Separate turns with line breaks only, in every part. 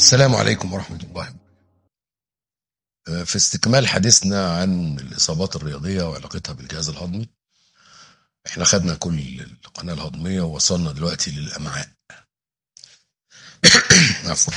السلام عليكم ورحمة الله وبركاته. في استكمال حديثنا عن الإصابات الرياضية وعلاقتها بالجهاز الهضمي، احنا خدنا كل القناة الهضمية ووصلنا دلوقتي للأمعاء. عفوا.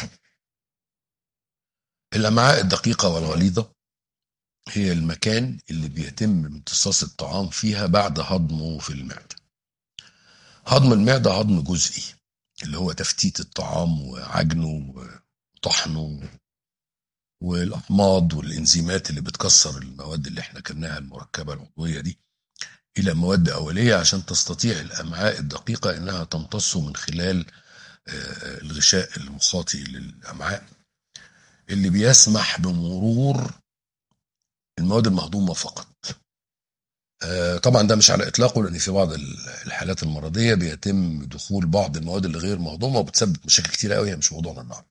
الأمعاء الدقيقة والغليظة هي المكان اللي بيتم امتصاص الطعام فيها بعد هضمه في المعدة. هضم المعدة هضم جزئي، اللي هو تفتيت الطعام وعجنه وطحنه والأحماض والإنزيمات اللي بتكسر المواد اللي احنا كلناها المركبة العضوية دي إلى مواد أولية عشان تستطيع الأمعاء الدقيقة إنها تمتصه من خلال الغشاء المخاطي للأمعاء اللي بيسمح بمرور المواد المهضومة فقط. طبعا ده مش على إطلاقه، لأن في بعض الحالات المرضية بيتم دخول بعض المواد اللي غير مهضومة وبتسبب مشاكل كتيرة قوي، هي مش موضوعنا النهارده.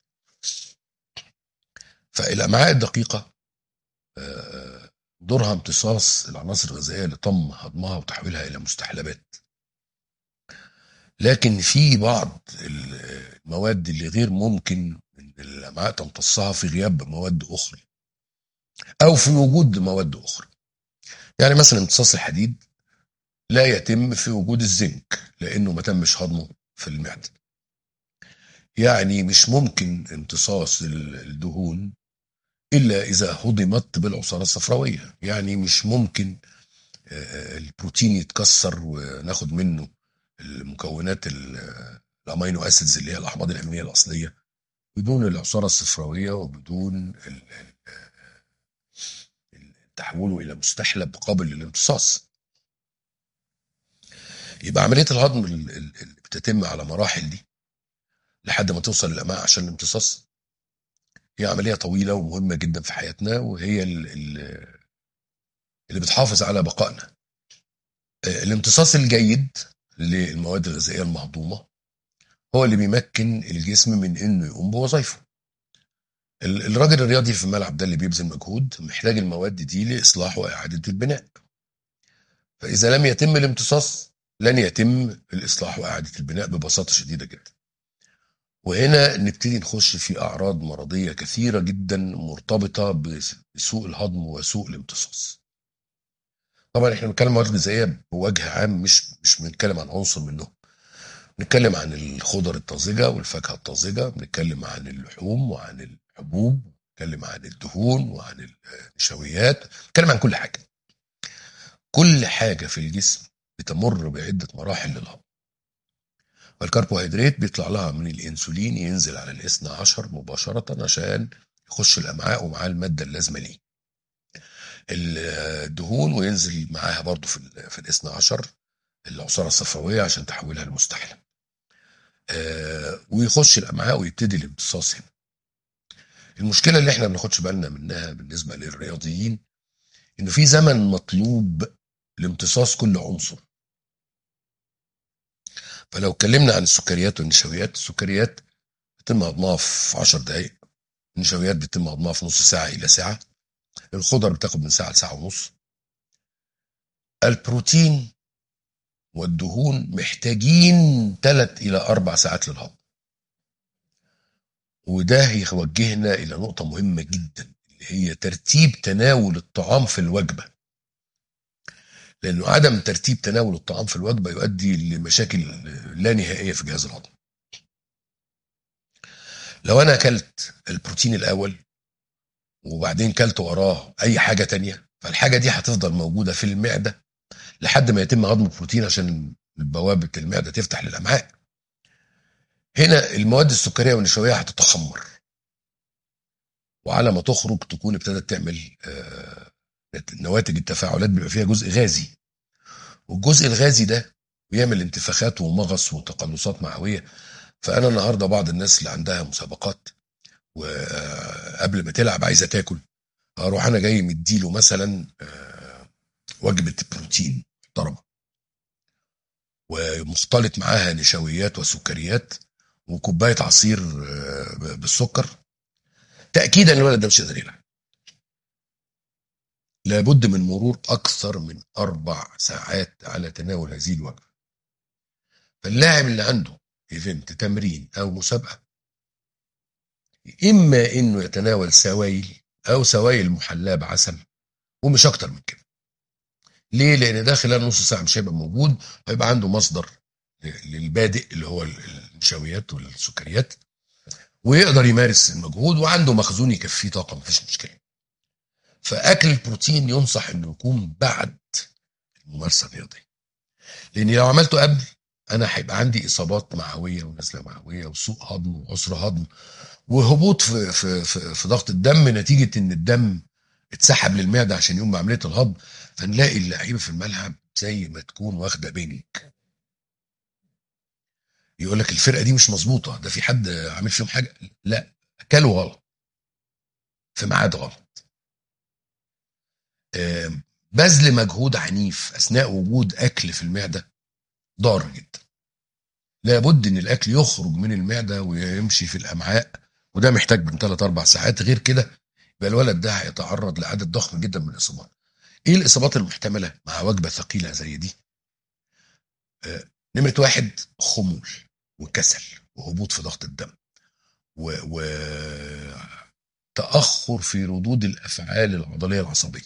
فالأمعاء الدقيقة دورها امتصاص العناصر الغذائية اللي تم هضمها وتحويلها إلى مستحلبات. لكن في بعض المواد اللي غير ممكن ان الامعاء تمتصها في غياب مواد اخرى او في وجود مواد اخرى. يعني مثلا امتصاص الحديد لا يتم في وجود الزنك لانه ما تمش هضمه في المعده. يعني مش ممكن امتصاص الدهون الا اذا هضمت بالعصاره الصفراويه. يعني مش ممكن البروتين يتكسر وناخد منه المكونات الامينو اسيدز اللي هي الاحماض الامينيه الاصليه بدون العصاره الصفراويه وبدون تحوله الى مستحلب قابل للامتصاص. يبقى عمليه الهضم اللي بتتم على مراحل دي لحد ما توصل للامعاء عشان الامتصاص هي عمليه طويله ومهمه جدا في حياتنا، وهي اللي بتحافظ على بقائنا. الامتصاص الجيد للمواد الغذائيه المهضومه هو اللي بيمكن الجسم من انه يقوم بوظائفه. الراجل الرياضي في الملعب ده اللي بيبذل مجهود محتاج المواد دي لاصلاح واعاده البناء. فاذا لم يتم الامتصاص لن يتم الاصلاح واعاده البناء ببساطه شديده جدا. وهنا نبتدي نخش في اعراض مرضيه كثيره جدا مرتبطه بسوء الهضم وسوء الامتصاص. طبعا احنا بنتكلم عن مواد غذائيه بوجه عام، مش بنتكلم عن عنصر منهم. بنتكلم عن الخضر الطازجه والفاكهه الطازجه، بنتكلم عن اللحوم وعن الحبوب، بنتكلم عن الدهون وعن النشويات، بنتكلم عن كل حاجه. كل حاجه في الجسم بتمر بعده مراحل للهضم. والكربوهيدرات بيطلع لها من الانسولين ينزل على الاثنى عشر مباشره عشان يخش الامعاء ومعاه الماده اللازمه ليه. الدهون وينزل معاها برضو في الاثنى عشر العصاره الصفراويه عشان تحولها لمستحلى. ويخش الامعاء ويبتدي الامتصاص هنا. المشكله اللي احنا ما بناخدش بالنا منها بالنسبه للرياضيين انه في زمن مطلوب لامتصاص كل عنصر. فلو اتكلمنا عن السكريات والنشويات، السكريات بيتم هضمها في 10 دقائق، النشويات بيتم هضمها في نص ساعه الى ساعه، الخضر بتاخد من ساعه لساعه ونص. البروتين والدهون محتاجين 3 الى 4 ساعات للهضم. وده هيوجهنا الى نقطه مهمه جدا اللي هي ترتيب تناول الطعام في الوجبه. لانه عدم ترتيب تناول الطعام في الوجبه يؤدي لمشاكل لا نهائيه في جهاز الهضم. لو انا اكلت البروتين الاول وبعدين كلت وراه اي حاجه تانية، فالحاجه دي هتفضل موجوده في المعده لحد ما يتم هضم البروتين عشان بوابه المعده تفتح للامعاء. هنا المواد السكريه والنشويه هتتخمر، وعلى ما تخرج تكون ابتدت تعمل نواتج التفاعلات بيبقى فيها جزء غازي، والجزء الغازي ده بيعمل انتفاخات ومغص وتقلصات معويه. فانا النهارده بعض الناس اللي عندها مسابقات وقبل ما تلعب عايزه تاكل، اروح انا جاي مديله مثلا وجبه بروتين محترمه ومختلط معاها نشويات وسكريات وكوبايه عصير بالسكر، تاكيدا الولد ده مش قادر يلعب. لابد من مرور اكثر من 4 ساعات على تناول هذه الوجبه. فاللاعب اللي عنده ايفنت تمرين او مسابقه اما انه يتناول سوائل او سوائل محلاه بعسل، ومش اكتر من كده. ليه؟ لان ده خلال نص ساعه مش هيبقى موجود، هيبقى عنده مصدر للبادئ اللي هو النشويات والسكريات، ويقدر يمارس المجهود، وعنده مخزون يكفيه طاقه، مفيش مشكله. فاكل البروتين ينصح انه يكون بعد الممارسه الرياضيه، لان لو عملته قبل انا هيبقى عندي اصابات معويه ونزله معويه وسوء هضم وعسر هضم وهبوط في ضغط الدم، نتيجه ان الدم اتسحب للمعده عشان يقوم بعمليه الهضم. فنلاقي اللعيبه في الملعب زي ما تكون واخده بينك، يقول لك الفرقه دي مش مظبوطه، ده في حد عامل فيهم حاجه. لا، اكلوا غلط في ميعاد غلط. بذل مجهود عنيف اثناء وجود اكل في المعده ضار جدا. لابد ان الاكل يخرج من المعده ويمشي في الامعاء، وده محتاج من 3 4 ساعات. غير كده يبقى الولد ده هيتعرض لعدد ضخم جدا من الاصابات. ايه الاصابات المحتمله مع وجبه ثقيله زي دي؟ نمره واحد، خمول وكسل وهبوط في ضغط الدم وتاخر في ردود الافعال العضليه العصبيه.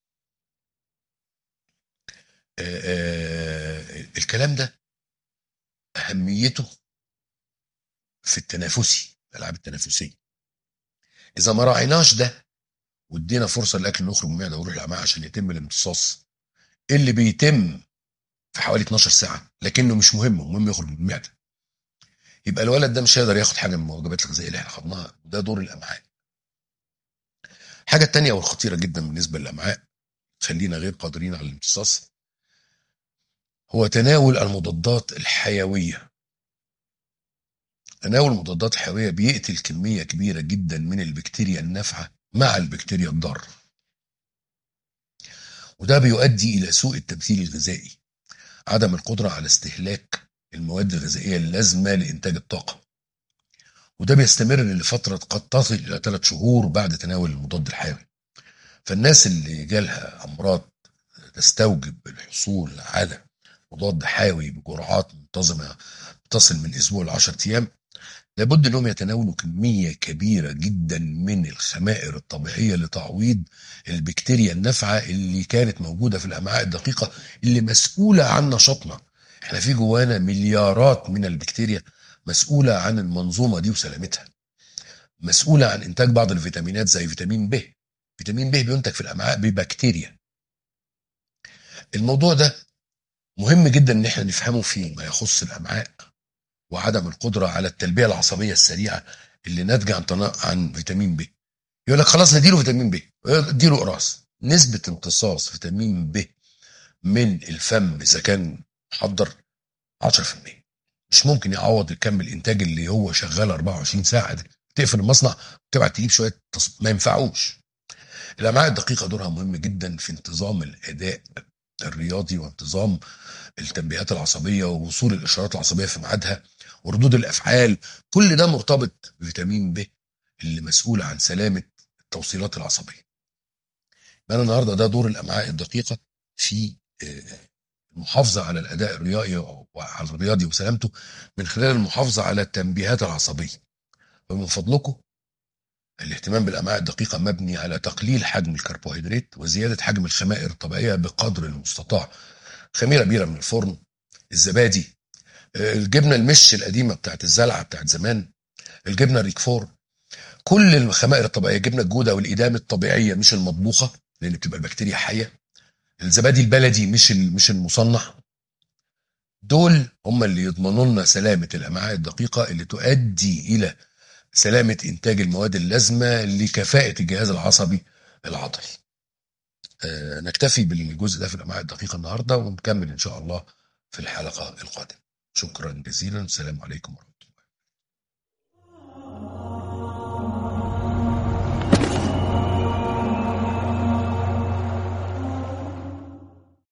الكلام ده اهميته في التنافسي، الالعاب التنافسيه. اذا ما راعيناش ده وادينا فرصه للاكل نخرج من المعده ويروح الامعاء عشان يتم الامتصاص اللي بيتم في حوالي 12 ساعه، لكنه مش مهم، المهم يخرج من المعده، يبقى الولد ده مش هيقدر ياخد حاجه من الوجبات الغذائيه اللي احنا خدناها، وده دور الامعاء. الحاجه الثانيه والخطيره جدا بالنسبه للامعاء، خلينا غير قادرين على الامتصاص، هو تناول المضادات الحيويه. تناول المضادات الحيويه بيقتل كميه كبيره جدا من البكتيريا النافعه مع البكتيريا الضاره، وده بيؤدي الى سوء التمثيل الغذائي، عدم القدره على استهلاك المواد الغذائيه اللازمه لانتاج الطاقه، وده بيستمر لفتره قد تصل الى 3 شهور بعد تناول المضاد الحيوي. فالناس اللي جالها امراض تستوجب الحصول على مضاد حيوي بجرعات منتظمه تصل من اسبوع ل 10 ايام، لابد انهم يتناولوا كميه كبيره جدا من الخمائر الطبيعيه لتعويض البكتيريا النافعه اللي كانت موجوده في الامعاء الدقيقه اللي مسؤوله عن نشاطنا. احنا في جوانا مليارات من البكتيريا مسؤوله عن المنظومه دي وسلامتها، مسؤوله عن انتاج بعض الفيتامينات زي فيتامين ب. فيتامين ب بينتج في الامعاء ببكتيريا. الموضوع ده مهم جدا ان احنا نفهمه فيما يخص الامعاء وعدم القدره على التلبيه العصبيه السريعه اللي ناتجه عن فيتامين ب. يقول لك خلاص نديله فيتامين ب، اديله قراص. نسبه امتصاص فيتامين ب من الفم اذا كان محضر 10%، مش ممكن يعوض الكم الانتاج اللي هو شغال 24 ساعه ده. تقفل المصنع وتبعت تجيب شويه ما ينفعوش. الامعاء الدقيقه دورها مهم جدا في انتظام الاداء الرياضي وانتظام التنبيهات العصبيه ووصول الاشارات العصبيه في ميعادها وردود الافعال. كل ده مرتبط بفيتامين ب اللي مسؤول عن سلامه التوصيلات العصبيه. انا النهارده ده دور الامعاء الدقيقه في المحافظه على الاداء الرياضي وسلامته من خلال المحافظه على التنبيهات العصبيه. فمن فضلكم الاهتمام بالامعاء الدقيقه مبني على تقليل حجم الكربوهيدرات وزياده حجم الخمائر الطبيعيه بقدر المستطاع. خميره بيره من الفرن، الزبادي، الجبنه المش القديمه بتاعت الزلعه بتاعت زمان، الجبنه ريكفور، كل الخمائر الطبيعيه، الجبنه الجوده والإدام الطبيعيه مش المطبوخه لان بتبقى البكتيريا حيه، الزبادي البلدي مش المصنع. دول هم اللي يضمنوا لنا سلامه الامعاء الدقيقه اللي تؤدي الى سلامه انتاج المواد اللازمه لكفاءه الجهاز العصبي العضلي. نكتفي بالجزء ده في الامعاء الدقيقه النهارده ونكمل ان شاء الله في الحلقه القادمه. شكرا جزيلا، السلام عليكم ورحمه الله.